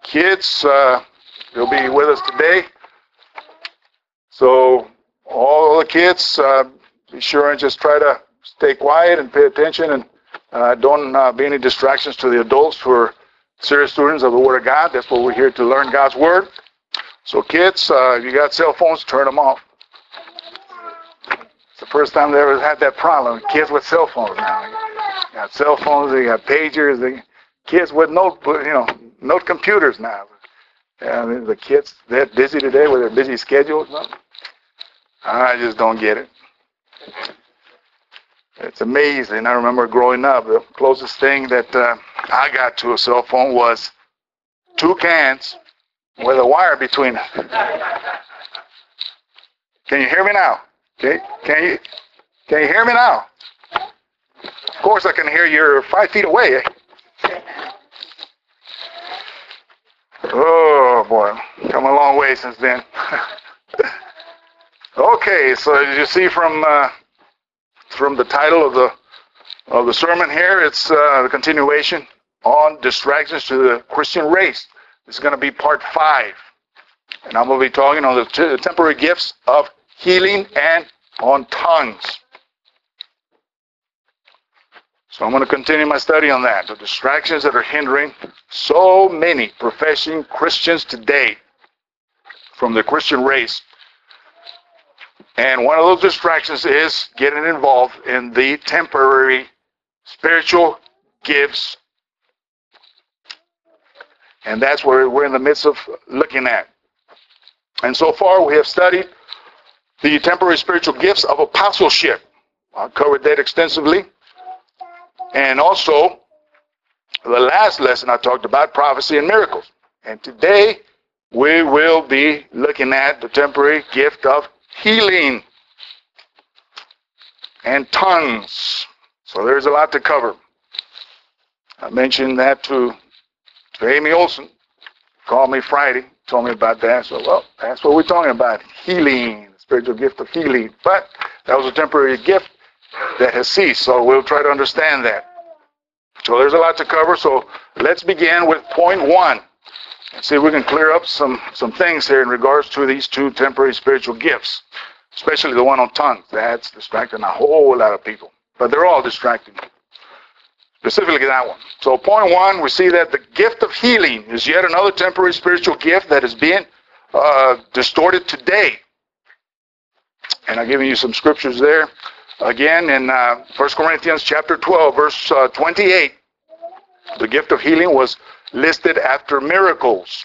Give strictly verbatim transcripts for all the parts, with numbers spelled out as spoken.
kids, uh, they'll be with us today. So all the kids, uh, be sure and just try to stay quiet and pay attention, and uh, don't uh, be any distractions to the adults who are serious students of the Word of God. That's what we're here to learn God's Word. So kids, uh, if you got cell phones, turn them off. It's the first time they ever had that problem. Kids with cell phones now. They got cell phones, they got pagers, they kids with note, you know, note computers now. And the kids, they're busy today with their busy schedules. I just don't get it. It's amazing. I remember growing up, the closest thing that uh, I got to a cell phone was two cans with a wire between them. Can you hear me now? Okay. Can you can you hear me now? Of course I can hear you. You're five feet away. Eh? Oh boy, come a long way since then. Okay, so as you see from uh, from the title of the of the sermon here, it's uh, the continuation on distractions to the Christian race. This is going to be part five, and I'm going to be talking on the t- temporary gifts of healing and on tongues. So I'm going to continue my study on that, the distractions that are hindering so many professing Christians today from the Christian race. And one of those distractions is getting involved in the temporary spiritual gifts. And that's what we're in the midst of looking at. And so far we have studied the temporary spiritual gifts of apostleship. I covered that extensively. And also, the last lesson I talked about prophecy and miracles. And today we will be looking at the temporary gift of healing and tongues. So there's a lot to cover. I mentioned that to, to Amy Olson. Called me Friday, told me about that. So, well, that's what we're talking about, healing, the spiritual gift of healing. But that was a temporary gift that has ceased, so we'll try to understand that. So there's a lot to cover, so let's begin with point one and see if we can clear up some, some things here in regards to these two temporary spiritual gifts, especially the one on tongues. That's distracting a whole lot of people, but they're all distracting, specifically that one. So point one, we see that the gift of healing is yet another temporary spiritual gift that is being uh, distorted today. And I've given you some scriptures there. Again, in uh, First Corinthians chapter twelve, verse uh, twenty-eight, the gift of healing was listed after miracles.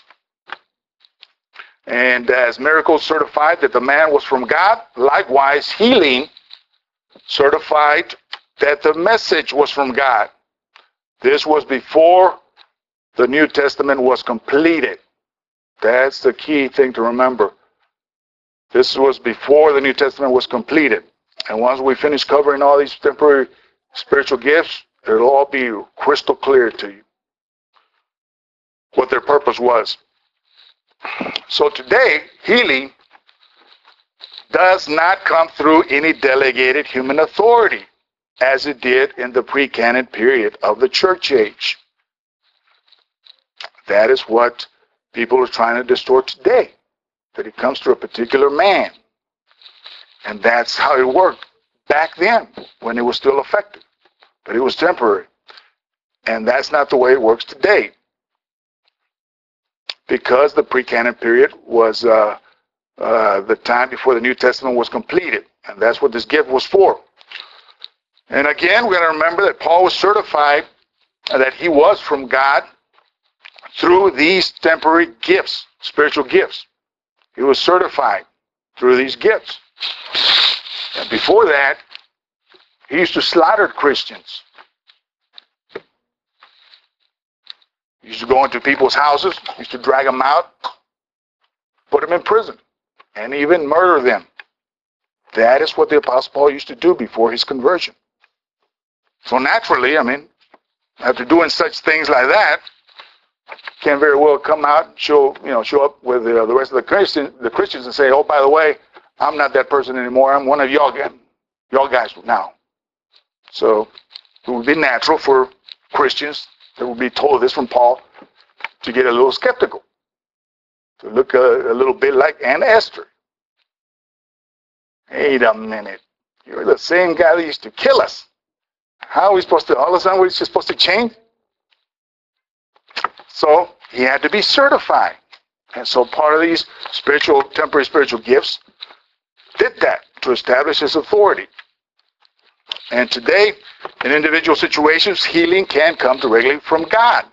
And as miracles certified that the man was from God, likewise healing certified that the message was from God. This was before the New Testament was completed. That's the key thing to remember. This was before the New Testament was completed. And once we finish covering all these temporary spiritual gifts, it'll all be crystal clear to you what their purpose was. So today, healing does not come through any delegated human authority, as it did in the pre-canon period of the church age. That is what people are trying to distort today, that it comes through a particular man. And that's how it worked back then, when it was still effective. But it was temporary. And that's not the way it works today. Because the pre-canon period was uh, uh, the time before the New Testament was completed. And that's what this gift was for. And again, we're going to remember that Paul was certified that he was from God through these temporary gifts, spiritual gifts. He was certified through these gifts. And before that, he used to slaughter Christians. He used to go into people's houses, used to drag them out, put them in prison, and even murder them. That is what the Apostle Paul used to do before his conversion. So naturally, I mean, after doing such things like that, can very well come out and show, you know, show up with uh, the rest of the Christians, the Christians, and say, "Oh, by the way, I'm not that person anymore. I'm one of y'all, y'all guys now." So it would be natural for Christians that would be told this from Paul to get a little skeptical, to look a, a little bit like Aunt Esther. Wait a minute. You're the same guy that used to kill us. How are we supposed to, all of a sudden, we're just supposed to change? So he had to be certified. And so part of these spiritual, temporary spiritual gifts did that to establish his authority. And today, in individual situations, healing can come directly from God.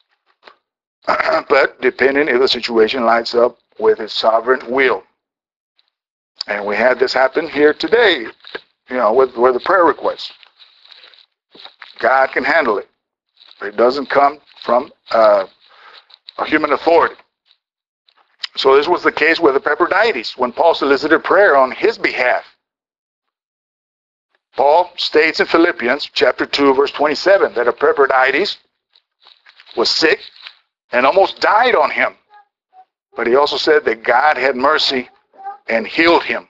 But depending if the situation lines up with his sovereign will. And we had this happen here today, you know, with, with the prayer request. God can handle it. It doesn't come from uh, a human authority. So this was the case with Epaphroditus when Paul solicited prayer on his behalf. Paul states in Philippians chapter two, verse twenty-seven, that Epaphroditus was sick and almost died on him. But he also said that God had mercy and healed him.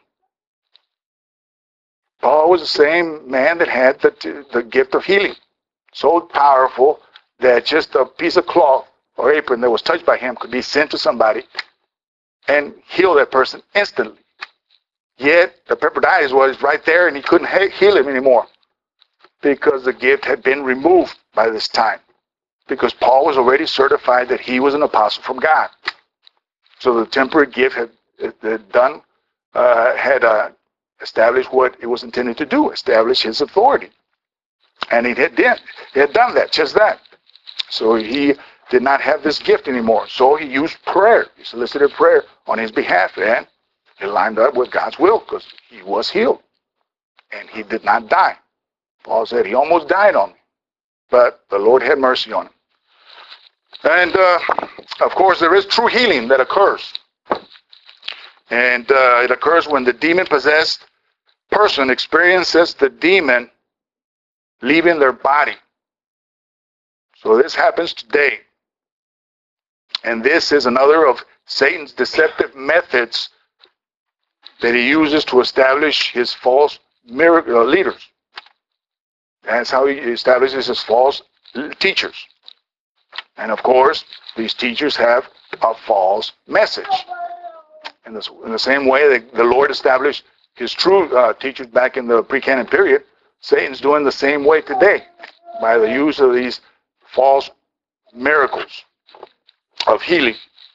Paul was the same man that had the, the gift of healing. So powerful that just a piece of cloth or apron that was touched by him could be sent to somebody and heal that person instantly. Yet the Epaphroditus was right there and he couldn't heal him anymore because the gift had been removed by this time. Because Paul was already certified that he was an apostle from God. So the temporary gift had, had done, uh, had uh, established what it was intended to do, establish his authority. And he had, did, he had done that, just that. So he did not have this gift anymore. So he used prayer. He solicited prayer on his behalf, and it lined up with God's will because he was healed. And he did not die. Paul said he almost died on me, but the Lord had mercy on him. And, uh, of course, there is true healing that occurs. And uh, it occurs when the demon-possessed person experiences the demon leaving their body. So this happens today. And this is another of Satan's deceptive methods that he uses to establish his false miracle uh, leaders. That's how he establishes his false teachers. And of course, these teachers have a false message. In, this, in the same way that the Lord established his true uh, teachers back in the pre-canon period, Satan's doing the same way today by the use of these false miracles of healing.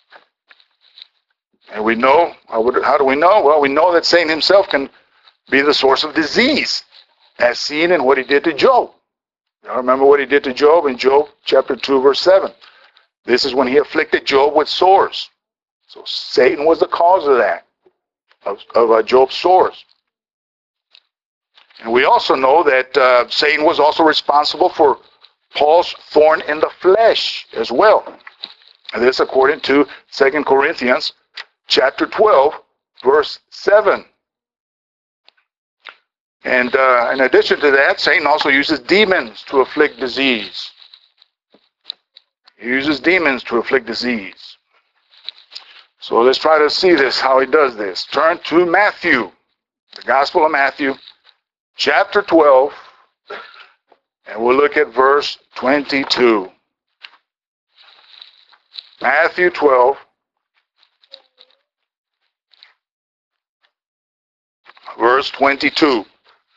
And we know, how do we know? Well, we know that Satan himself can be the source of disease, as seen in what he did to Job. You know, remember what he did to Job in Job chapter two, verse seven. This is when he afflicted Job with sores. So Satan was the cause of that, of, of uh, Job's sores. And we also know that uh, Satan was also responsible for Paul's thorn in the flesh as well. And this according to Second Corinthians chapter twelve, verse seven. And uh, in addition to that, Satan also uses demons to afflict disease. He uses demons to afflict disease. So let's try to see this, how he does this. Turn to Matthew, the Gospel of Matthew, chapter twelve, and we'll look at verse twenty-two. Matthew twelve, verse twenty-two.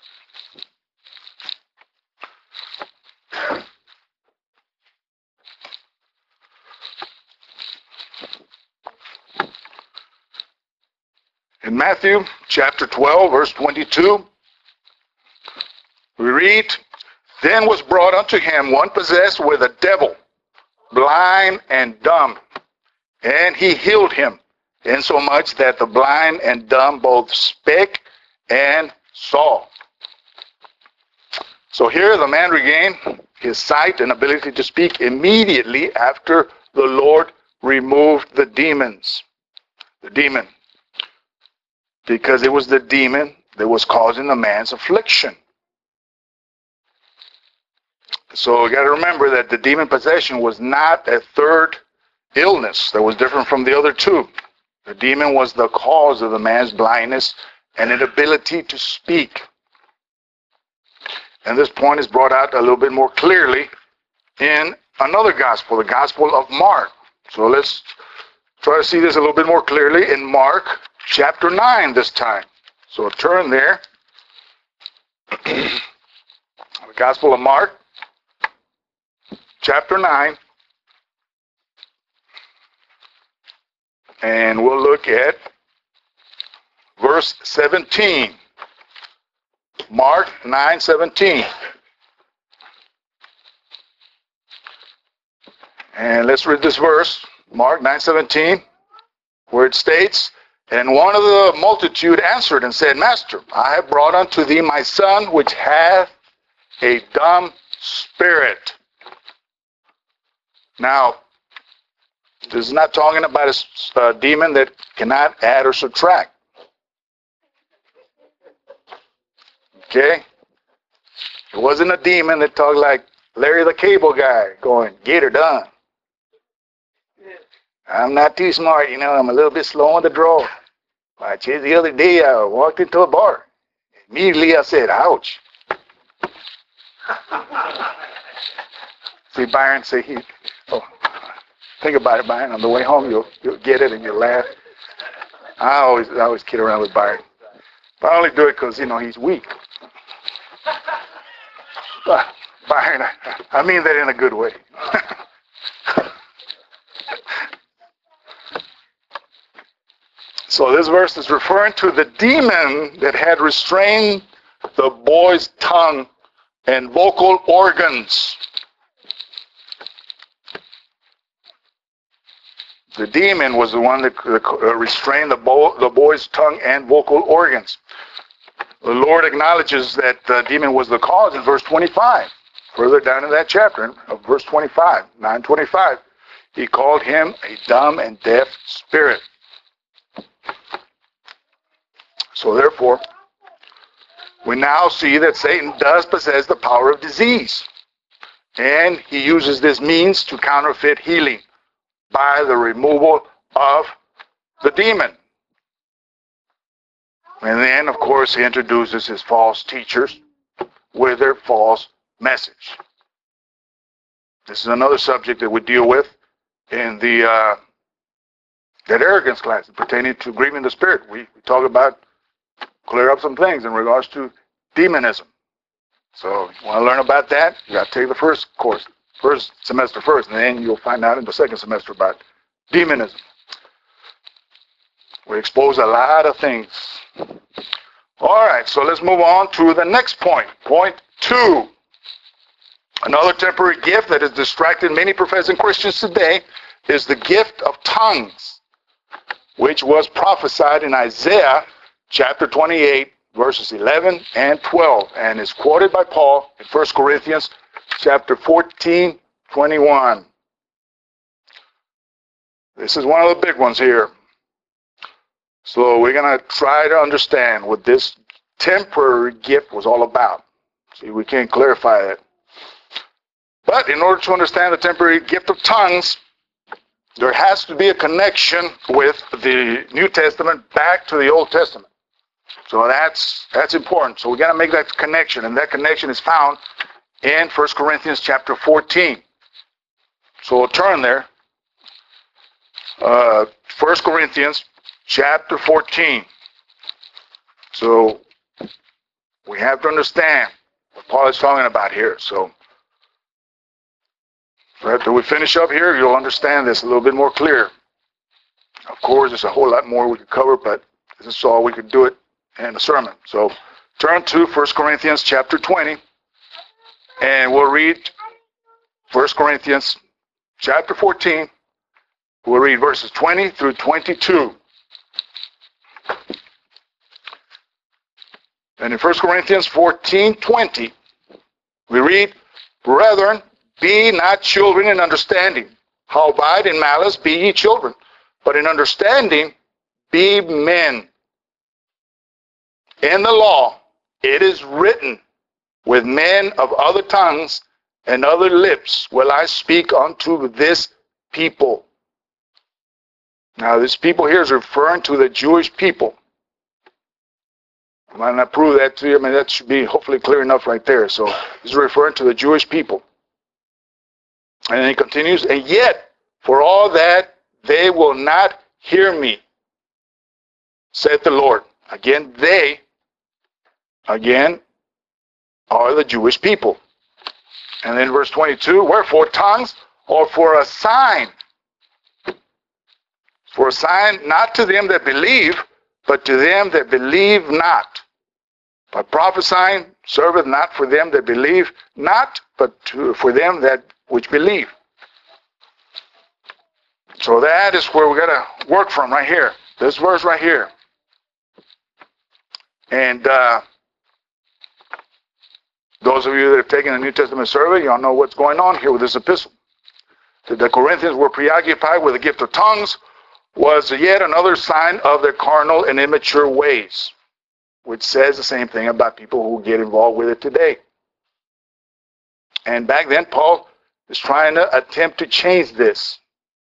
In Matthew chapter twelve, verse twenty-two, we read, "Then was brought unto him one possessed with a devil, blind and dumb, and he healed him, insomuch that the blind and dumb both spake and saw." So here the man regained his sight and ability to speak immediately after the Lord removed the demons. The demon. Because it was the demon that was causing the man's affliction. So you got to remember that the demon possession was not a third illness that was different from the other two. The demon was the cause of the man's blindness and inability to speak. And this point is brought out a little bit more clearly in another gospel, the Gospel of Mark, So let's try to see this a little bit more clearly in Mark chapter nine this time. So turn there. The Gospel of Mark chapter nine. And we'll look at verse seventeen. Mark nine seventeen. And let's read this verse, Mark nine seventeen, where it states, "And one of the multitude answered and said, Master, I have brought unto thee my son, which hath a dumb spirit." Now, this is not talking about a, a demon that cannot add or subtract. Okay? It wasn't a demon that talked like Larry the Cable Guy going, "Get her done. I'm not too smart, you know, I'm a little bit slow on the draw. Like the other day, I walked into a bar. Immediately I said, ouch." See, Byron, say he, oh, think about it, Byron. On the way home, you'll, you'll get it and you'll laugh. I always, I always kid around with Byron. But I only do it because, you know, he's weak. But Byron, I, I mean that in a good way. So this verse is referring to the demon that had restrained the boy's tongue and vocal organs. The demon was the one that restrained the, bo- the boy's tongue and vocal organs. The Lord acknowledges that the demon was the cause in verse twenty-five. Further down in that chapter, of verse twenty-five, nine twenty-five, he called him a dumb and deaf spirit. So therefore, we now see that Satan does possess the power of disease. And he uses this means to counterfeit healing by the removal of the demon. And then, of course, he introduces his false teachers with their false message. This is another subject that we deal with in the uh, that arrogance class pertaining to grieving the spirit. We, we talk about clear up some things in regards to demonism. So you want to learn about that, you got to take the first course, first semester first, and then you'll find out in the second semester about demonism. We expose a lot of things. All right, so let's move on to the next point. Point two. Another temporary gift that has distracted many professing Christians today is the gift of tongues, which was prophesied in Isaiah chapter twenty-eight, verses eleven and twelve, and is quoted by Paul in First Corinthians chapter fourteen, twenty-one. This is one of the big ones here. So we're going to try to understand what this temporary gift was all about. See, we can't clarify it. But in order to understand the temporary gift of tongues, there has to be a connection with the New Testament back to the Old Testament. So that's that's important. So we got to make that connection, and that connection is found in First Corinthians chapter fourteen. So we'll turn there. Uh, First Corinthians chapter fourteen. So we have to understand what Paul is talking about here. So after we finish up here, you'll understand this a little bit more clear. Of course, there's a whole lot more we could cover, but this is all we could do it in a sermon. So turn to First Corinthians chapter twenty, and we'll read First Corinthians chapter fourteen. We'll read verses twenty through twenty-two. And in First Corinthians fourteen, twenty, we read, "Brethren, be not children in understanding. Howbeit in malice be ye children, but in understanding be men. In the law it is written, with men of other tongues and other lips will I speak unto this people." Now this people here is referring to the Jewish people. I might not prove that to you. I mean, that should be hopefully clear enough right there. So this is referring to the Jewish people. And then he continues, "And yet for all that they will not hear me, said the Lord. Again, they, again, are the Jewish people. And then verse twenty-two, wherefore tongues are for a sign. For a sign not to them that believe, but to them that believe not. But prophesying serveth not for them that believe not, but to, for them that which believe. So that is where we got to work from right here. This verse right here. And uh, those of you that have taken the New Testament survey, y'all know what's going on here with this epistle. That the Corinthians were preoccupied with the gift of tongues was yet another sign of their carnal and immature ways, which says the same thing about people who get involved with it today. And back then, Paul is trying to attempt to change this.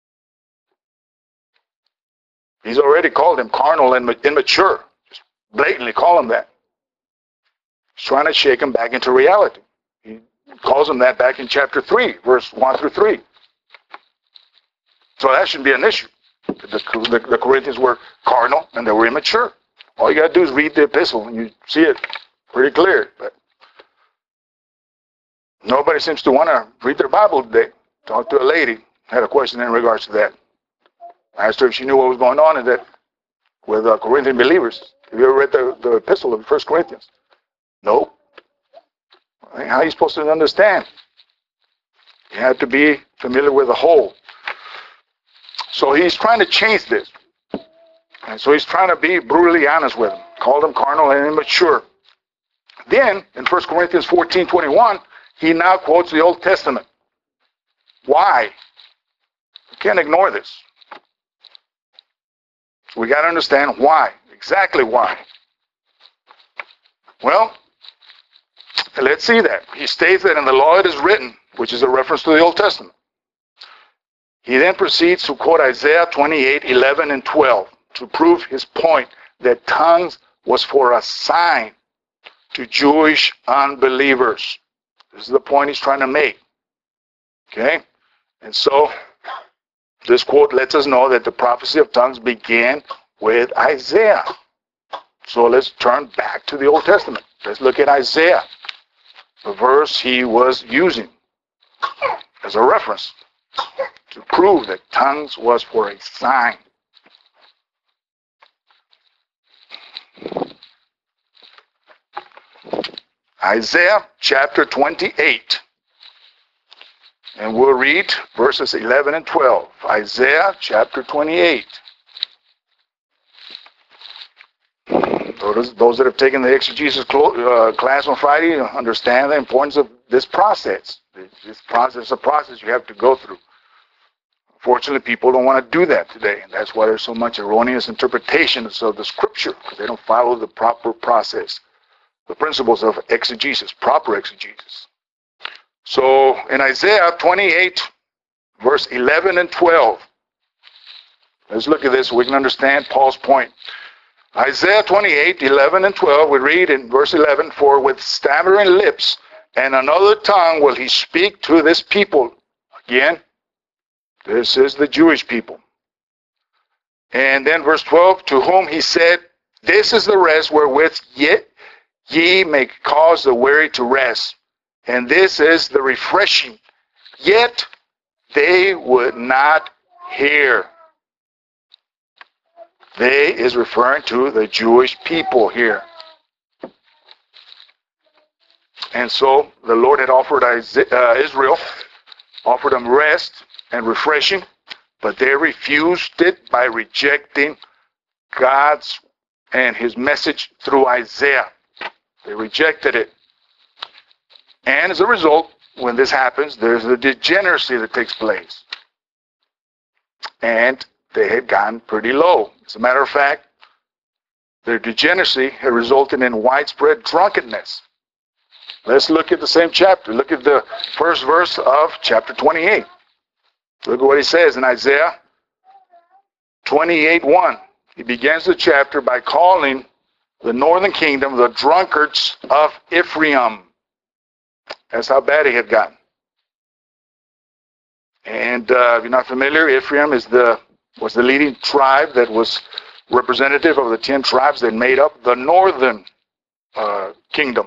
He's already called them carnal and immature. Just blatantly call them that. He's trying to shake them back into reality. He calls them that back in chapter three, verse one through three. So that shouldn't be an issue. The, the, the Corinthians were carnal and they were immature. All you got to do is read the epistle and you see it pretty clear. But nobody seems to want to read their Bible today. Talked to a lady, had a question in regards to that. I asked her if she knew what was going on in that with uh, Corinthian believers. Have you ever read the, the epistle of First Corinthians? No. I mean, how are you supposed to understand? You have to be familiar with the whole. So he's trying to change this. And so he's trying to be brutally honest with them. Call them carnal and immature. Then, in First Corinthians fourteen twenty-one, he now quotes the Old Testament. Why? You can't ignore this. We got to understand why. Exactly why. Well, let's see that. He states that in the law it is written, which is a reference to the Old Testament. He then proceeds to quote Isaiah twenty-eight eleven and twelve to prove his point that tongues was for a sign to Jewish unbelievers. This is the point he's trying to make. Okay? And so, this quote lets us know that the prophecy of tongues began with Isaiah. So let's turn back to the Old Testament. Let's look at Isaiah, the verse he was using as a reference to prove that tongues was for a sign. Isaiah chapter twenty-eight. And we'll read verses eleven and twelve. Isaiah chapter twenty-eight. Those, those that have taken the exegesis uh, class on Friday understand the importance of this process. This process is a process you have to go through. Unfortunately, people don't want to do that today. And that's why there's so much erroneous interpretations of the scripture, because they don't follow the proper process, the principles of exegesis, proper exegesis. So in Isaiah twenty-eight, verse eleven and twelve, let's look at this so we can understand Paul's point. Isaiah twenty-eight, eleven and twelve, we read in verse eleven, for with stammering lips and another tongue will he speak to this people. Again, this is the Jewish people. And then verse twelve, to whom he said, this is the rest wherewith ye, ye may cause the weary to rest. And this is the refreshing. Yet they would not hear. They is referring to the Jewish people here. And so the Lord had offered Israel, offered them rest and refreshing, but they refused it by rejecting God's and his message through Isaiah. They rejected it. And as a result, when this happens, there's a degeneracy that takes place. And they had gotten pretty low. As a matter of fact, their degeneracy had resulted in widespread drunkenness. Let's look at the same chapter. Look at the first verse of chapter twenty-eight. Look at what he says in Isaiah twenty-eight one. He begins the chapter by calling the northern kingdom the drunkards of Ephraim. That's how bad he had gotten. And uh, if you're not familiar, Ephraim is the was the leading tribe that was representative of the ten tribes that made up the northern uh, kingdom.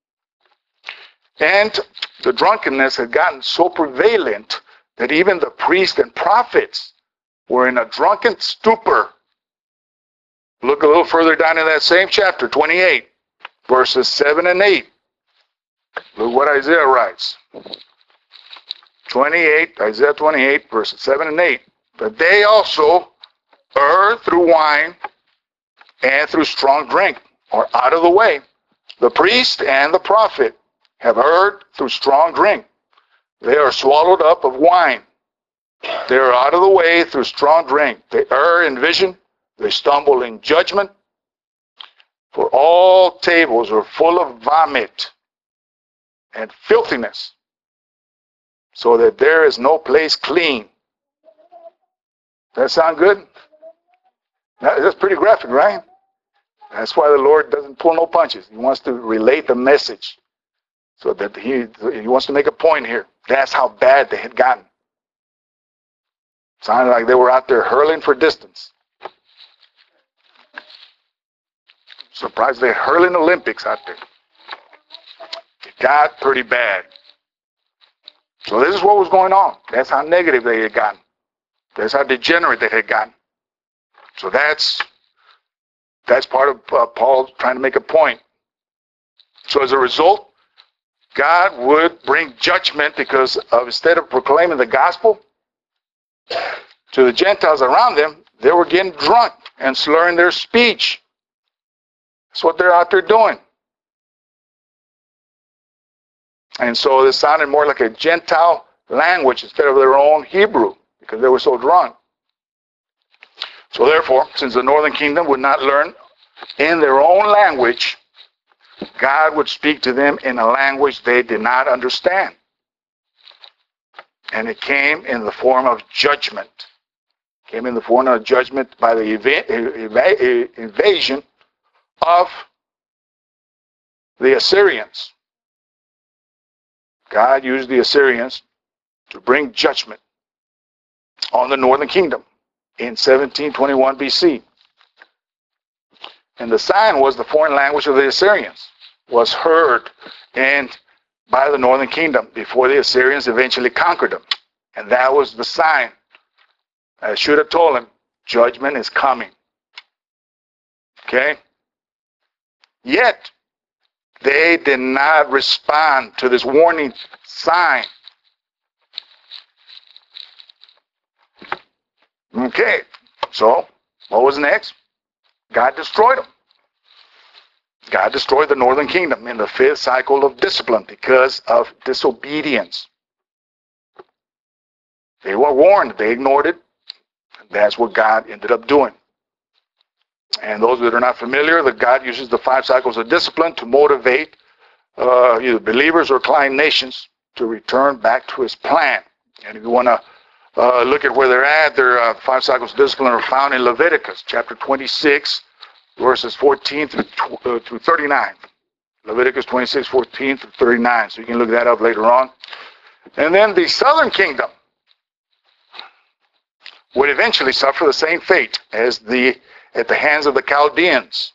And the drunkenness had gotten so prevalent that even the priests and prophets were in a drunken stupor. Look a little further down in that same chapter, twenty-eight, verses seven and eight. Look what Isaiah writes. twenty-eight, Isaiah twenty-eight, verses seven and eight. But they also err through wine and through strong drink, or out of the way. The priest and the prophet have erred through strong drink. They are swallowed up of wine. They are out of the way through strong drink. They err in vision. They stumble in judgment. For all tables are full of vomit and filthiness, so that there is no place clean. That sound good? That's pretty graphic, right? That's why the Lord doesn't pull no punches. He wants to relate the message, so that he, he wants to make a point here. That's how bad they had gotten. Sounded like they were out there hurling for distance. Surprised they're hurling Olympics out there. It got pretty bad. So this is what was going on. That's how negative they had gotten. That's how degenerate they had gotten. So that's that's part of uh, Paul trying to make a point. So as a result, God would bring judgment because of, instead of proclaiming the gospel to the Gentiles around them, they were getting drunk and slurring their speech. That's what they're out there doing. And so this sounded more like a Gentile language instead of their own Hebrew, because they were so drunk. So therefore, since the northern kingdom would not learn in their own language, God would speak to them in a language they did not understand. And it came in the form of judgment. It came in the form of judgment by the eva- eva- invasion of the Assyrians. God used the Assyrians to bring judgment on the northern kingdom in seventeen twenty-one B C. And the sign was the foreign language of the Assyrians was heard and by the northern kingdom before the Assyrians eventually conquered them. And that was the sign. I should have told him, judgment is coming. Okay? Yet, they did not respond to this warning sign. Okay, so what was next? God destroyed them. God destroyed the northern kingdom in the fifth cycle of discipline because of disobedience. They were warned, they ignored it. That's what God ended up doing. And those that are not familiar, that God uses the five cycles of discipline to motivate uh, either believers or client nations to return back to his plan. And if you want to uh, look at where they're at, their uh, five cycles of discipline are found in Leviticus chapter twenty-six, verses fourteen through, uh, through thirty-nine. Leviticus twenty-six, fourteen through thirty-nine. So you can look that up later on. And then the southern kingdom would eventually suffer the same fate as the at the hands of the Chaldeans.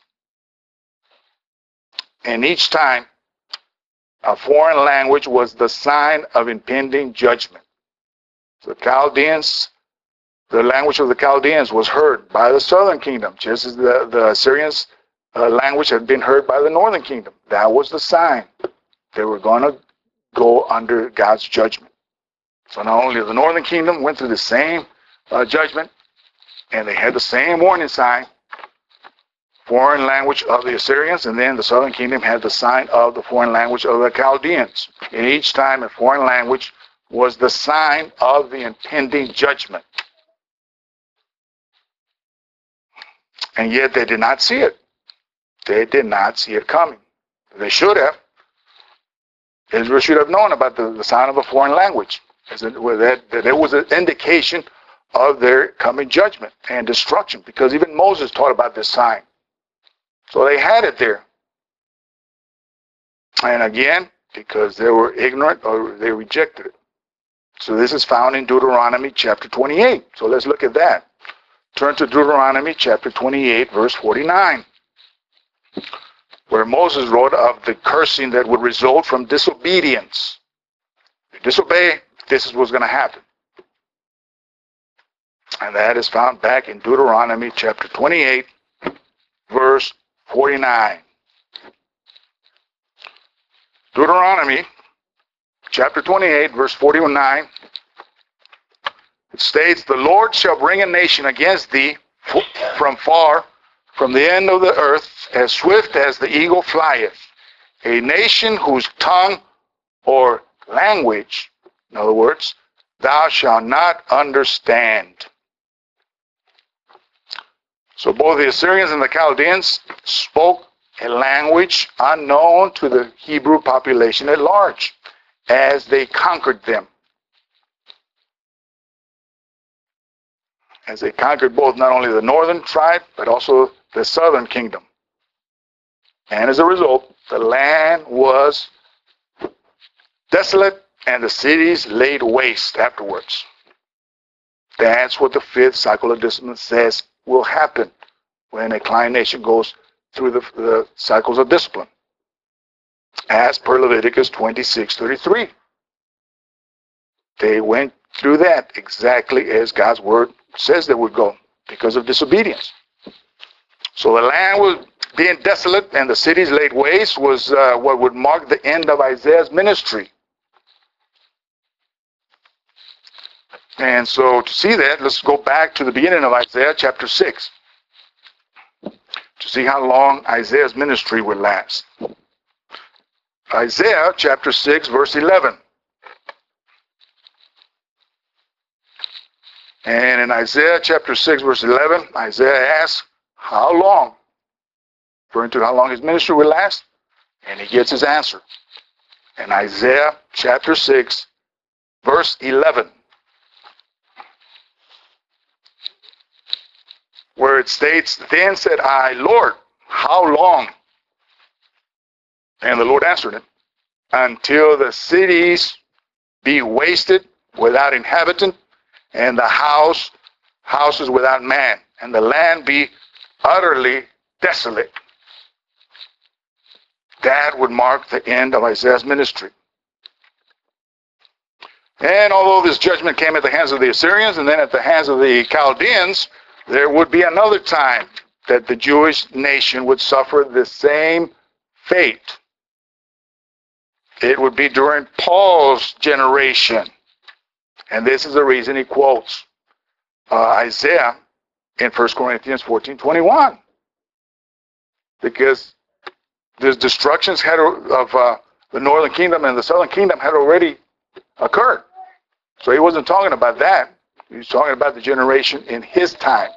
And each time, a foreign language was the sign of impending judgment. The Chaldeans, the language of the Chaldeans was heard by the southern kingdom, just as the, the Assyrians' uh, language had been heard by the northern kingdom. That was the sign. They were going to go under God's judgment. So not only the northern kingdom went through the same uh, judgment, and they had the same warning sign, foreign language of the Assyrians, and then the southern kingdom had the sign of the foreign language of the Chaldeans. And each time a foreign language was the sign of the impending judgment. And yet they did not see it. They did not see it coming. They should have. Israel should have known about the, the sign of a foreign language. As it, that, that it was an indication of their coming judgment and destruction, because even Moses taught about this sign. So they had it there. And again, because they were ignorant or they rejected it. So this is found in Deuteronomy chapter twenty-eight. So let's look at that. Turn to Deuteronomy chapter twenty-eight, verse forty-nine, where Moses wrote of the cursing that would result from disobedience. If you disobey, this is what's going to happen. And that is found back in Deuteronomy chapter twenty-eight, verse forty-nine. Deuteronomy chapter twenty-eight, verse forty-nine. It states, "The Lord shall bring a nation against thee from far, from the end of the earth, as swift as the eagle flieth. A nation whose tongue or language," in other words, "thou shalt not understand." So both the Assyrians and the Chaldeans spoke a language unknown to the Hebrew population at large as they conquered them. As they conquered both not only the northern tribe, but also the southern kingdom. And as a result, the land was desolate and the cities laid waste afterwards. That's what the fifth cycle of discipline says will happen when a client nation goes through the, the cycles of discipline, as per Leviticus twenty-six thirty-three. They went through that exactly as God's word says they would go because of disobedience. So the land was being desolate and the cities laid waste was uh, what would mark the end of Isaiah's ministry. And so to see that, let's go back to the beginning of Isaiah chapter six to see how long Isaiah's ministry would last. Isaiah chapter six, verse eleven. And in Isaiah chapter six, verse eleven, Isaiah asks, how long? Referring to how long his ministry will last. And he gets his answer. In Isaiah chapter six, verse eleven. Where it states, "Then said I, Lord, how long?" And the Lord answered him, "Until the cities be wasted without inhabitant, and the house, houses without man, and the land be utterly desolate." That would mark the end of Isaiah's ministry. And although this judgment came at the hands of the Assyrians and then at the hands of the Chaldeans, there would be another time that the Jewish nation would suffer the same fate. It would be during Paul's generation. And this is the reason he quotes uh, Isaiah in First Corinthians fourteen twenty-one. Because the destructions had, of uh, the northern kingdom and the southern kingdom had already occurred. So he wasn't talking about that. He was talking about the generation in his time.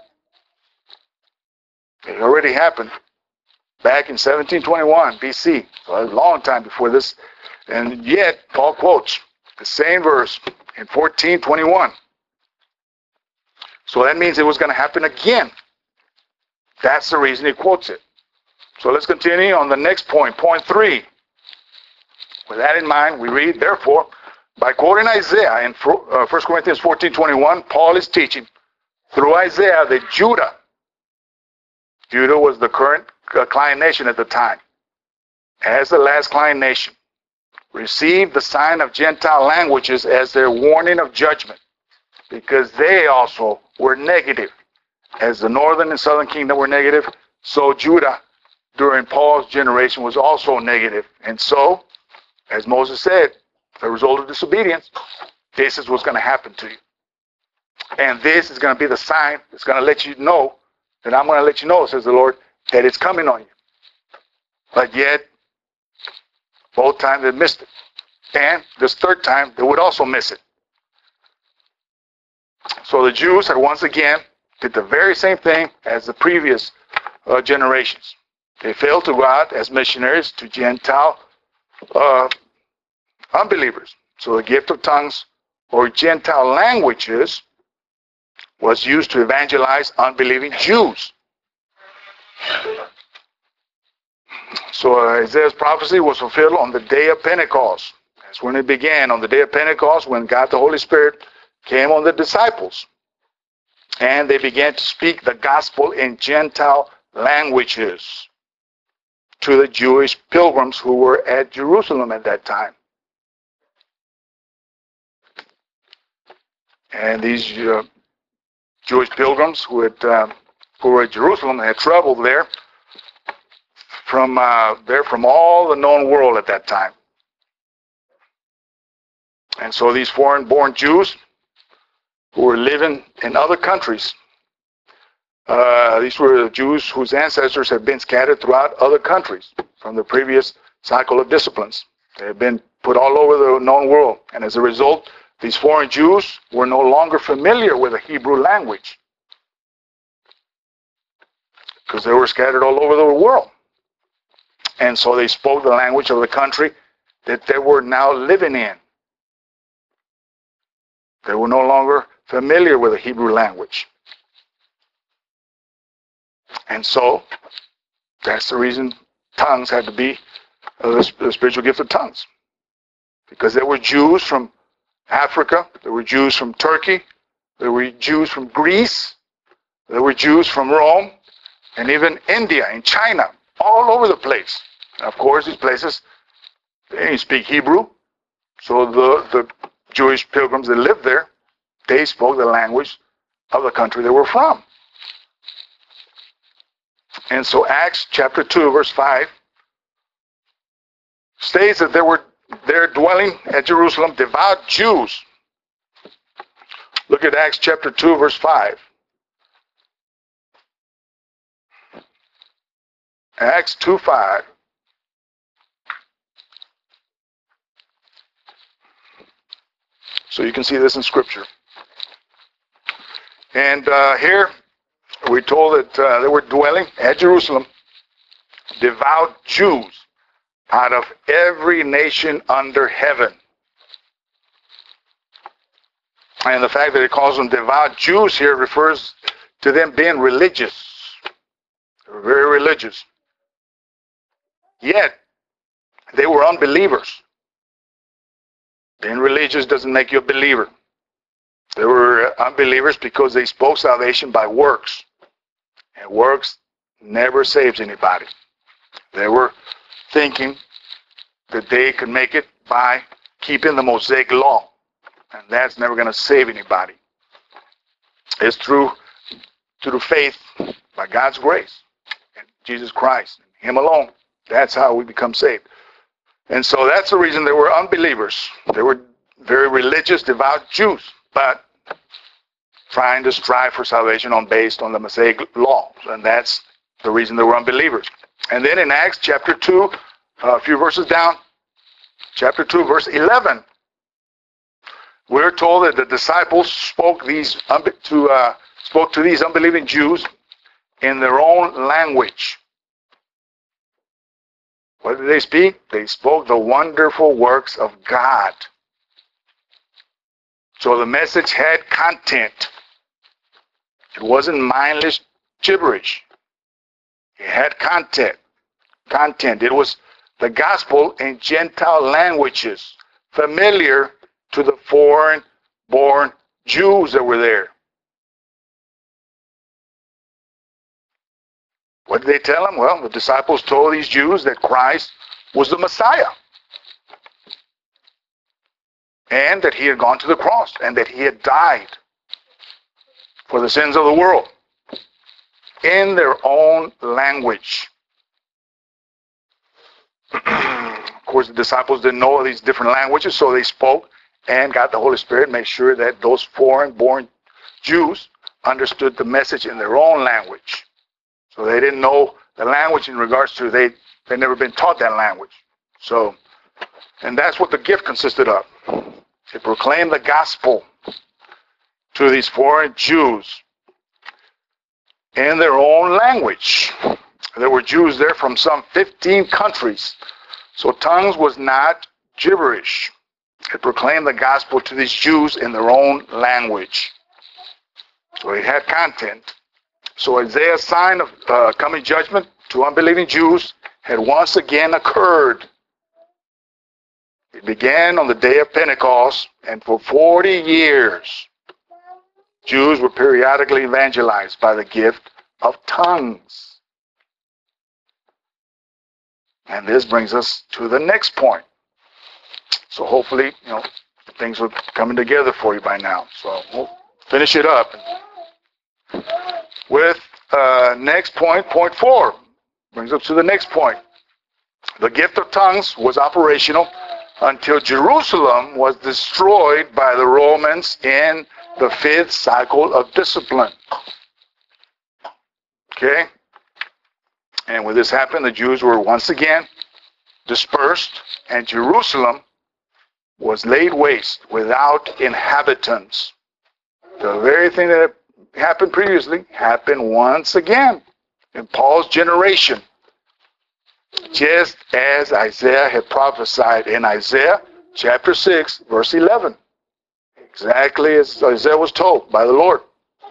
It already happened back in seventeen twenty-one B C, so a long time before this. And yet, Paul quotes the same verse in fourteen twenty-one. So that means it was going to happen again. That's the reason he quotes it. So let's continue on the next point, point three. With that in mind, we read, therefore, by quoting Isaiah in First Corinthians fourteen twenty-one, Paul is teaching through Isaiah that Judah, Judah was the current uh, client nation at the time, as the last client nation, received the sign of Gentile languages as their warning of judgment, because they also were negative. As the northern and southern kingdom were negative, so Judah during Paul's generation was also negative. And so, as Moses said, the result of disobedience, this is what's going to happen to you. And this is going to be the sign that's going to let you know, that I'm going to let you know, says the Lord, that it's coming on you. But yet, both times they missed it. And this third time, they would also miss it. So the Jews had once again did the very same thing as the previous uh, generations. They failed to go out as missionaries to Gentile uh, unbelievers. So the gift of tongues or Gentile languages was used to evangelize unbelieving Jews. So Isaiah's prophecy was fulfilled on the day of Pentecost. That's when it began, on the day of Pentecost, when God the Holy Spirit came on the disciples. And they began to speak the gospel in Gentile languages to the Jewish pilgrims who were at Jerusalem at that time. And these uh, Jewish pilgrims who had uh, who were at Jerusalem had traveled there from uh, there from all the known world at that time. And so these foreign-born Jews who were living in other countries, uh, these were the Jews whose ancestors had been scattered throughout other countries from the previous cycle of disciplines. They had been put all over the known world. And as a result, these foreign Jews were no longer familiar with the Hebrew language because they were scattered all over the world. And so they spoke the language of the country that they were now living in. They were no longer familiar with the Hebrew language. And so that's the reason tongues had to be uh, the, the spiritual gift of tongues. Because there were Jews from Africa, there were Jews from Turkey, there were Jews from Greece, there were Jews from Rome, and even India and China, all over the place. And of course, these places, they didn't speak Hebrew, so the, the Jewish pilgrims that lived there, they spoke the language of the country they were from. And so Acts chapter two, verse five, states that there were there dwelling at Jerusalem devout Jews. Look at Acts chapter two, verse five. Acts two five. So you can see this in Scripture. And uh, here we're told that uh, they were dwelling at Jerusalem devout Jews out of every nation under heaven. And the fact that it calls them devout Jews here refers to them being religious. They were very religious. Yet, they were unbelievers. Being religious doesn't make you a believer. They were unbelievers because they spoke salvation by works. And works never saves anybody. They were thinking that they could make it by keeping the Mosaic law. And that's never going to save anybody. It's through, through faith by God's grace and Jesus Christ, Him alone. That's how we become saved. And so that's the reason they were unbelievers. They were very religious, devout Jews, but trying to strive for salvation on based on the Mosaic law. And that's the reason they were unbelievers. And then in Acts chapter two, a few verses down, chapter two, verse eleven, we're told that the disciples spoke these to uh, spoke to these unbelieving Jews in their own language. What did they speak? They spoke the wonderful works of God. So the message had content. It wasn't mindless gibberish. It had content. Content. It was the gospel in Gentile languages, familiar to the foreign-born Jews that were there. What did they tell them? Well, the disciples told these Jews that Christ was the Messiah. And that He had gone to the cross. And that He had died for the sins of the world. In their own language. Of course, the disciples didn't know these different languages, so they spoke and got the Holy Spirit, made sure that those foreign-born Jews understood the message in their own language. So they didn't know the language in regards to, they, they'd never been taught that language. So, and that's what the gift consisted of. To proclaim the gospel to these foreign Jews in their own language. There were Jews there from some fifteen countries. So tongues was not gibberish. It proclaimed the gospel to these Jews in their own language. So it had content. So Isaiah's sign of uh, coming judgment to unbelieving Jews had once again occurred. It began on the day of Pentecost, and for forty years, Jews were periodically evangelized by the gift of tongues. And this brings us to the next point. So hopefully, you know, things are coming together for you by now. So we'll finish it up with uh, next point, point four. Brings us to the next point. The gift of tongues was operational until Jerusalem was destroyed by the Romans in the fifth cycle of discipline. Okay? And when this happened, the Jews were once again dispersed, and Jerusalem was laid waste without inhabitants. The very thing that happened previously happened once again in Paul's generation, just as Isaiah had prophesied in Isaiah chapter six, verse eleven. Exactly as Isaiah was told by the Lord.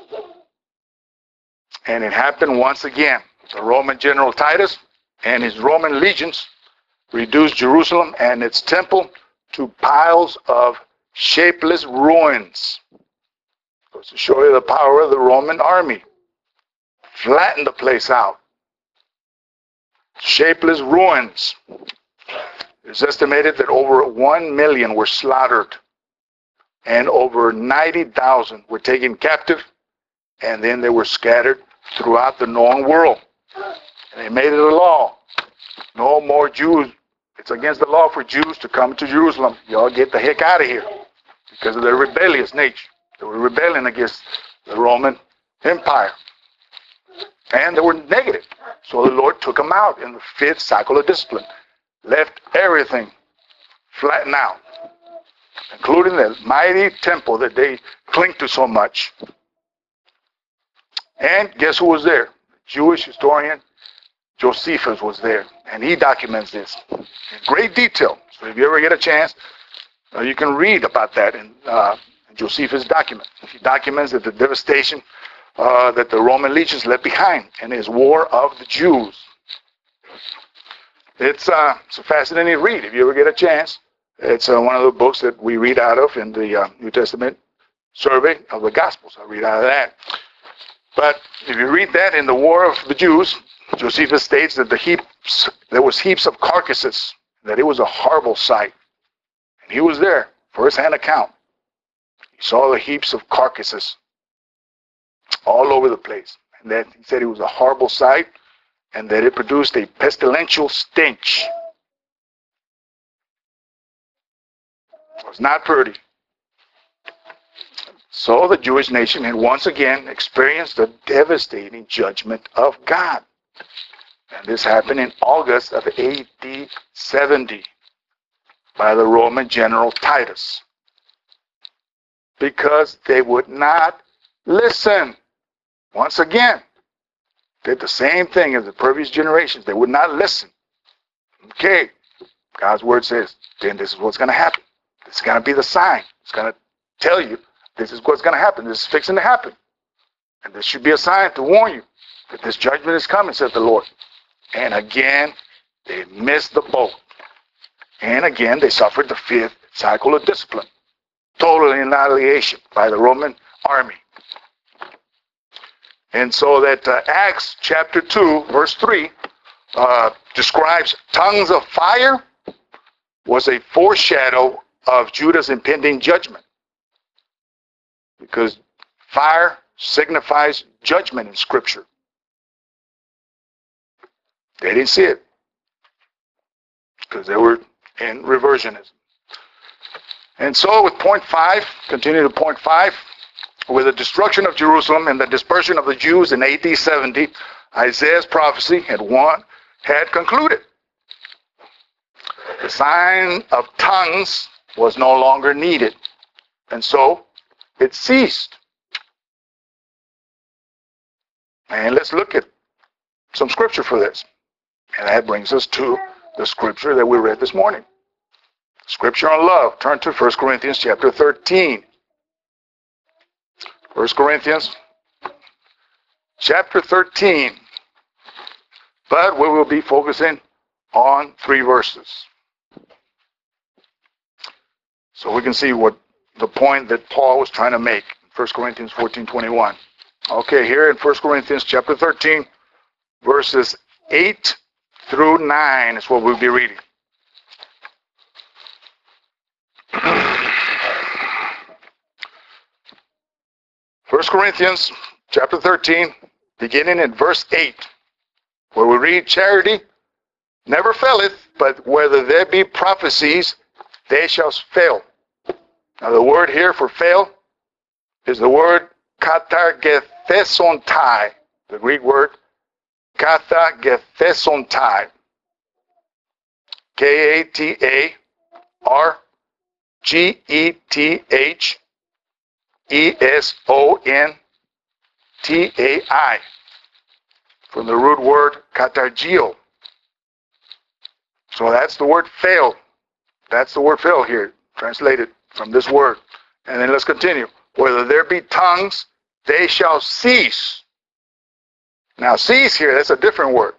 And it happened once again. The Roman general Titus and his Roman legions reduced Jerusalem and its temple to piles of shapeless ruins. Goes to show you the power of the Roman army. Flattened the place out. Shapeless ruins. It's estimated that over one million were slaughtered and over ninety thousand were taken captive, and then they were scattered throughout the known world. And they made it a law. No more Jews. It's against the law for Jews to come to Jerusalem. Y'all get the heck out of here because of their rebellious nature. They were rebelling against the Roman Empire. And they were negative. So the Lord took them out in the fifth cycle of discipline. Left everything flattened out, including the mighty temple that they cling to so much. And guess who was there? Jewish historian Josephus was there. And he documents this in great detail. So if you ever get a chance, uh, you can read about that in, uh, in Josephus' document. He documents that the devastation uh, that the Roman legions left behind in his War of the Jews. It's, uh, it's a fascinating read if you ever get a chance. It's uh, one of the books that we read out of in the uh, New Testament survey of the Gospels. I read out of that. But if you read that in the War of the Jews, Josephus states that the heaps, there was heaps of carcasses, that it was a horrible sight. And he was there, first-hand account. He saw the heaps of carcasses all over the place. And that he said it was a horrible sight, and that it produced a pestilential stench. It was not pretty. So the Jewish nation had once again experienced the devastating judgment of God. And this happened in August of A D seventy by the Roman general Titus. Because they would not listen. Once again, did the same thing as the previous generations. They would not listen. Okay, God's word says, then this is what's going to happen. This is going to be the sign. It's going to tell you this is what's going to happen. This is fixing to happen. And this should be a sign to warn you that this judgment is coming, said the Lord. And again, they missed the boat. And again, they suffered the fifth cycle of discipline. Total annihilation by the Roman army. And so that uh, Acts chapter two, verse three, uh, describes tongues of fire was a foreshadow of Judah's impending judgment. Because fire signifies judgment in Scripture. They didn't see it because they were in reversionism. And so with point five, continue to point five, with the destruction of Jerusalem and the dispersion of the Jews in A D seventy, Isaiah's prophecy had won, had concluded. The sign of tongues was no longer needed, and so it ceased. And let's look at some scripture for this. And that brings us to the scripture that we read this morning. Scripture on love. Turn to First Corinthians chapter thirteen. First Corinthians chapter thirteen. But we will be focusing on three verses. So we can see what the point that Paul was trying to make. First Corinthians fourteen twenty-one. Okay, here in First Corinthians chapter thirteen, verses eight through nine is what we'll be reading. First Corinthians chapter thirteen, beginning in verse eight, where we read, charity never faileth, but whether there be prophecies, they shall fail. Now the word here for fail is the word katargethesontai, the Greek word katargethesontai. K A T A R G E T H E S O N T A I, from the root word katargeo. So that's the word fail. That's the word fail here, translated from this word. And then let's continue. Whether there be tongues, they shall cease. Now cease here, that's a different word.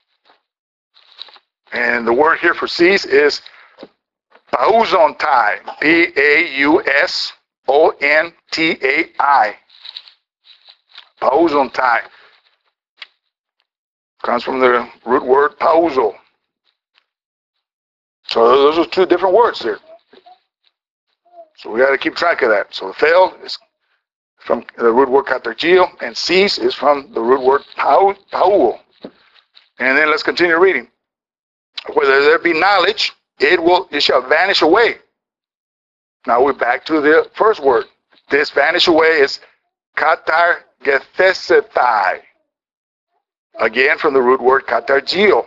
And the word here for cease is pausontai, P A U S O N T A I. Pausontai. Comes from the root word pauzo. So those are two different words there. So we got to keep track of that. So fail is from the root word katargeo, and cease is from the root word pauo. And then let's continue reading. Whether there be knowledge, it will it shall vanish away. Now we're back to the first word. This vanish away is katargethesetai. Again from the root word katargeo.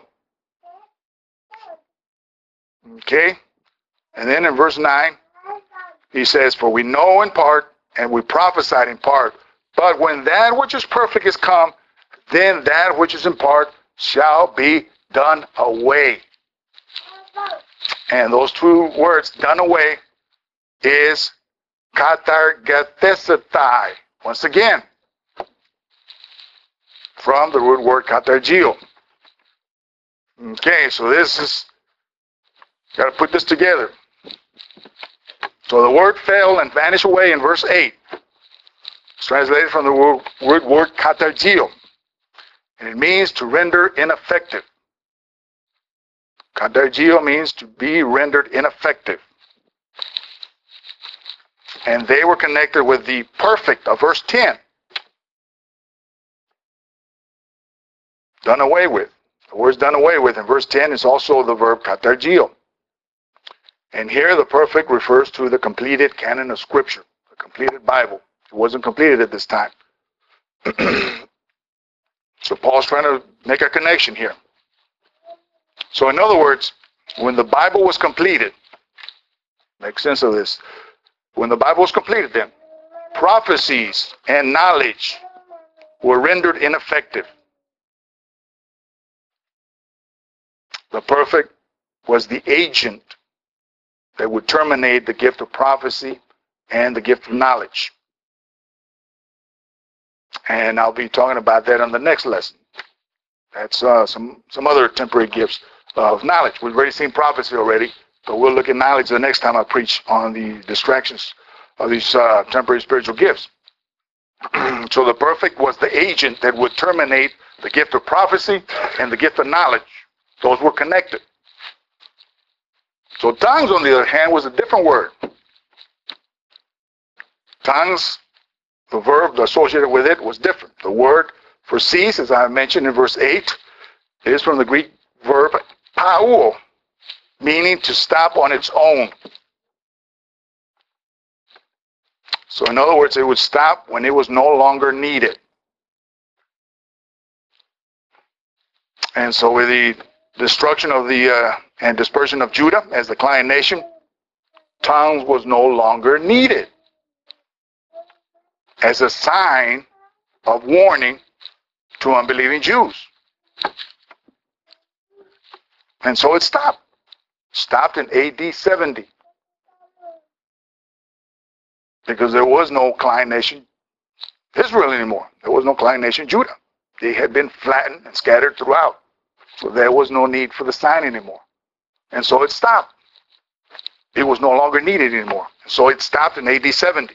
Okay? And then in verse nine, he says, for we know in part, and we prophesied in part, but when that which is perfect is come, then that which is in part shall be done away. And those two words, done away, is katargethesetai. Once again, from the root word katargeo. Okay, so this is, got to put this together. So the word fail and vanish away in verse eight. It's translated from the word, word, word katargeo. And it means to render ineffective. Katargeo means to be rendered ineffective. And they were connected with the perfect of verse ten. Done away with. The word's done away with in verse ten is also the verb katargeo. And here the perfect refers to the completed canon of Scripture, the completed Bible. It wasn't completed at this time. So Paul's trying to make a connection here. So in other words, when the Bible was completed, make sense of this. When the Bible was completed then, prophecies and knowledge were rendered ineffective. The perfect was the agent that would terminate the gift of prophecy and the gift of knowledge. And I'll be talking about that on the next lesson. That's uh, some, some other temporary gifts of knowledge. We've already seen prophecy already, but we'll look at knowledge the next time I preach on the distractions of these uh, temporary spiritual gifts. So the perfect was the agent that would terminate the gift of prophecy and the gift of knowledge. Those were connected. So tongues, on the other hand, was a different word. Tongues, the verb associated with it was different. The word for cease, as I mentioned in verse eight, is from the Greek verb pauo, meaning to stop on its own. So in other words, it would stop when it was no longer needed. And so with the destruction of the uh, and dispersion of Judah as the client nation, tongues was no longer needed as a sign of warning to unbelieving Jews. And so it stopped. Stopped in A D seventy. Because there was no client nation Israel anymore. There was no client nation Judah. They had been flattened and scattered throughout. So there was no need for the sign anymore. And so it stopped. it was no longer needed anymore. So it stopped in A D seventy.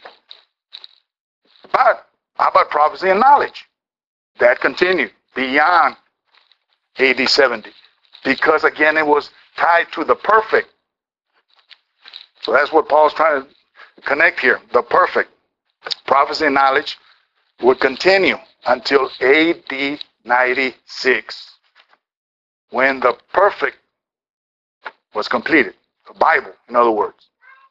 But how about prophecy and knowledge? That continued beyond A D seventy. Because again, it was tied to the perfect. So that's what Paul's trying to connect here. The perfect. Prophecy and knowledge would continue until A D ninety-six, when the perfect was completed. The Bible, in other words.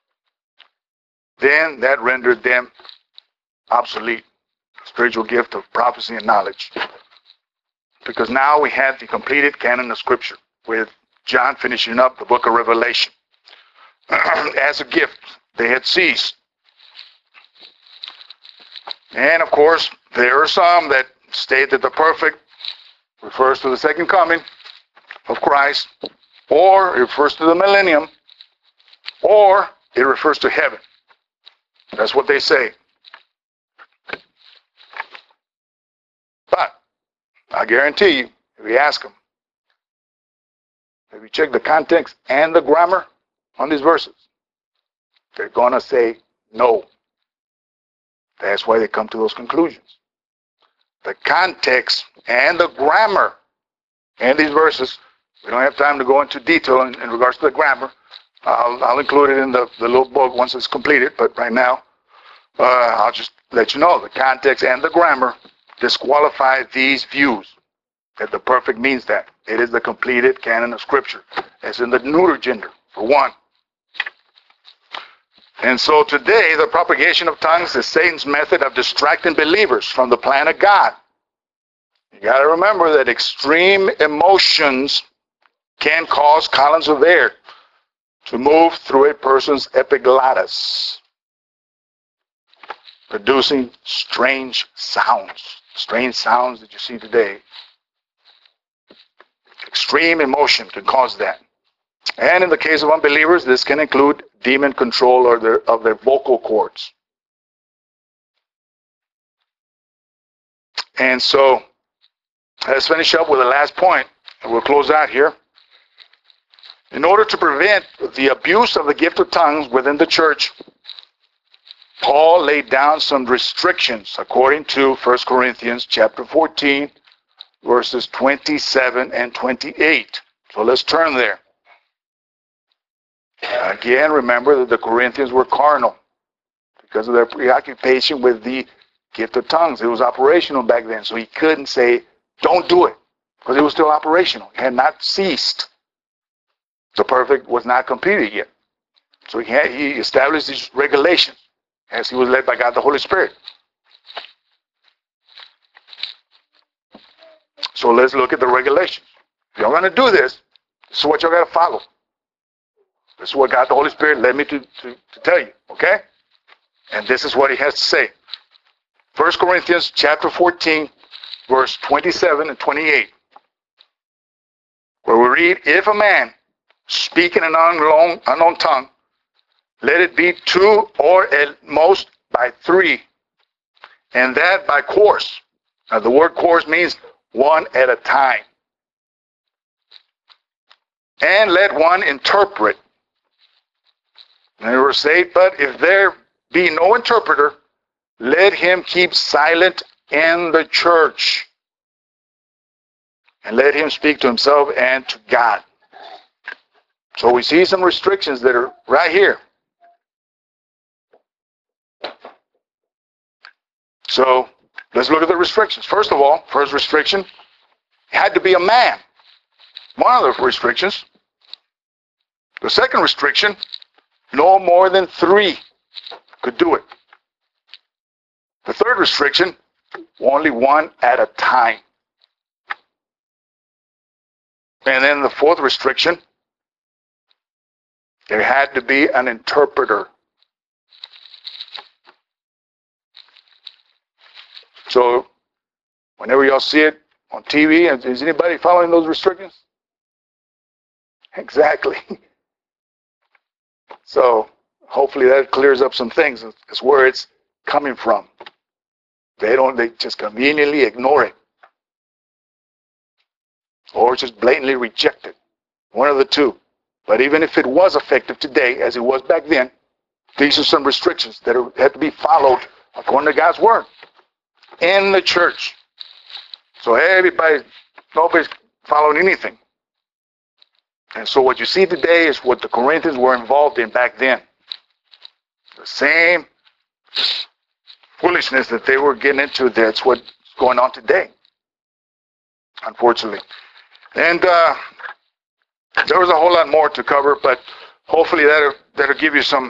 Then that rendered them obsolete. Spiritual gift of prophecy and knowledge. Because now we had the completed canon of Scripture, with John finishing up the book of Revelation. As a gift, they had ceased. And of course, there are some that state that the perfect refers to the second coming of Christ, or it refers to the millennium, or it refers to heaven. That's what they say. But I guarantee you, if you ask them, if you check the context and the grammar on these verses, they're going to say no. That's why they come to those conclusions. The context and the grammar in these verses, we don't have time to go into detail in, in regards to the grammar. I'll, I'll include it in the, the little book once it's completed, but right now, uh, I'll just let you know the context and the grammar disqualify these views, that the perfect means that. It is the completed canon of Scripture, as in the neuter gender, for one. And so today, the propagation of tongues is Satan's method of distracting believers from the plan of God. You got to remember that extreme emotions can cause columns of air to move through a person's epiglottis, producing strange sounds. Strange sounds that you see today. Extreme emotion can cause that. And in the case of unbelievers, this can include demon control or their, of their vocal cords. And so, let's finish up with the last point, and we'll close out here. In order to prevent the abuse of the gift of tongues within the church, Paul laid down some restrictions according to First Corinthians chapter fourteen, verses twenty-seven and twenty-eight. So let's turn there. Again, remember that the Corinthians were carnal because of their preoccupation with the gift of tongues. It was operational back then, so he couldn't say, don't do it, because it was still operational. It had not ceased. The perfect was not completed yet. So he, had, he established these regulations as he was led by God the Holy Spirit. So let's look at the regulations. If you're going to do this, this is what you're going to follow. This is what God the Holy Spirit led me to, to, to tell you, okay? And this is what he has to say. First Corinthians chapter fourteen, verse twenty-seven and twenty-eight, where we read, if a man speak in an unknown, unknown tongue, let it be two or at most by three, and that by course. Now the word course means one at a time. And let one interpret. And they were saying, but if there be no interpreter, let him keep silent in the church, and let him speak to himself and to God. So we see some restrictions that are right here. So let's look at the restrictions. First of all, first restriction, it had to be a man. One of the restrictions. The second restriction, no more than three could do it. The third restriction, only one at a time. And then the fourth restriction, there had to be an interpreter. So, whenever y'all see it on T V, is anybody following those restrictions? Exactly. So, hopefully that clears up some things. It's where it's coming from. They don't, they just conveniently ignore it. Or just blatantly reject it. One of the two. But even if it was effective today, as it was back then, these are some restrictions that are, have to be followed according to God's word in the church. So everybody, nobody's following anything. And so what you see today is what the Corinthians were involved in back then. The same foolishness that they were getting into, that's what's going on today, unfortunately. And uh, there was a whole lot more to cover, but hopefully that'll, that'll give you some,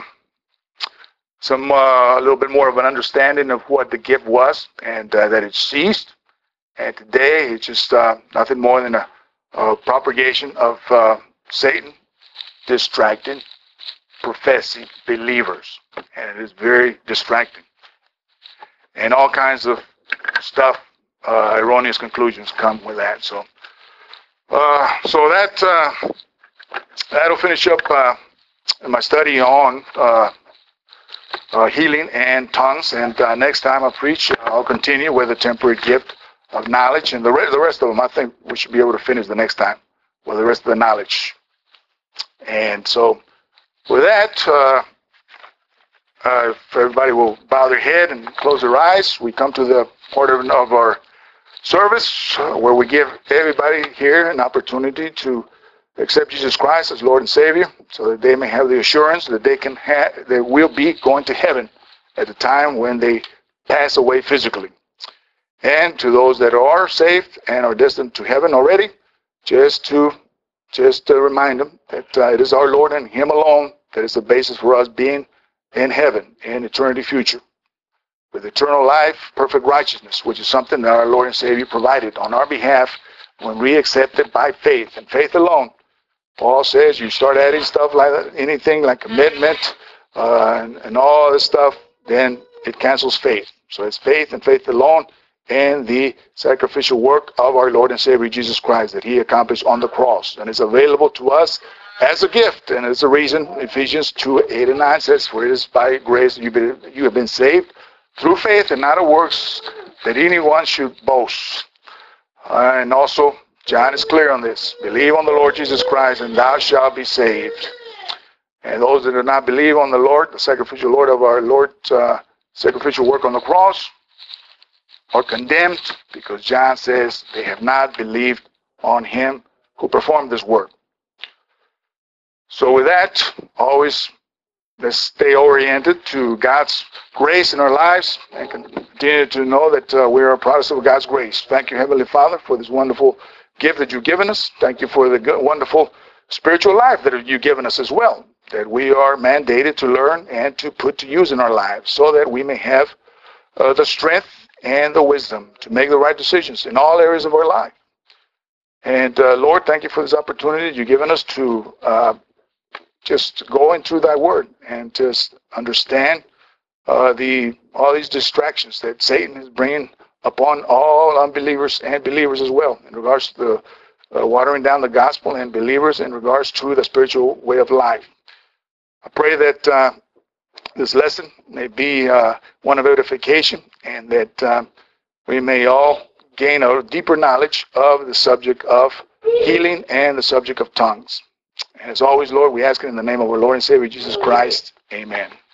some uh, a little bit more of an understanding of what the gift was, and uh, that it ceased. And today it's just uh, nothing more than a, a propagation of uh, Satan distracting professing believers. And it is very distracting. And all kinds of stuff, uh, erroneous conclusions come with that. So, uh, so that uh, that'll finish up uh, my study on uh, uh, healing and tongues. And uh, next time I preach, I'll continue with the temporary gift of knowledge, and the rest, the rest of them, I think we should be able to finish the next time with the rest of the knowledge. And so, with that, uh, uh, if everybody will bow their head and close their eyes, we come to the part of, of our service uh, where we give everybody here an opportunity to accept Jesus Christ as Lord and Savior, so that they may have the assurance that they can have, they will be going to heaven at the time when they pass away physically. And to those that are saved and are destined to heaven already, just to just to remind them that uh, it is our Lord and Him alone that is the basis for us being in heaven in eternity future, with eternal life, perfect righteousness, which is something that our Lord and Savior provided on our behalf when we accept it by faith and faith alone. Paul says you start adding stuff like that, anything like commitment uh, and, and all this stuff, then it cancels faith. So it's faith and faith alone, and the sacrificial work of our Lord and Savior Jesus Christ that He accomplished on the cross. And it's available to us as a gift. And it's a reason Ephesians two, eight and nine says, for it is by grace you've been, you have been saved through faith and not of works, that anyone should boast. Uh, and also, John is clear on this. Believe on the Lord Jesus Christ and thou shalt be saved. And those that do not believe on the Lord, the sacrificial Lord of our Lord, uh, sacrificial work on the cross, are condemned, because John says they have not believed on Him who performed this work. So with that, always let's stay oriented to God's grace in our lives and continue to know that uh, we are products of God's grace. Thank you, Heavenly Father, for this wonderful gift that you've given us. Thank you for the good, wonderful spiritual life that you've given us as well, that we are mandated to learn and to put to use in our lives, so that we may have uh, the strength and the wisdom to make the right decisions in all areas of our life. And uh, Lord, thank you for this opportunity you've given us to uh, just go into thy word and just understand uh, the all these distractions that Satan is bringing upon all unbelievers and believers as well, in regards to the uh, watering down the gospel, and believers in regards to the spiritual way of life. I pray that uh, this lesson may be uh, one of edification, and that um, we may all gain a deeper knowledge of the subject of healing and the subject of tongues. And as always, Lord, we ask it in the name of our Lord and Savior Jesus Christ. Amen.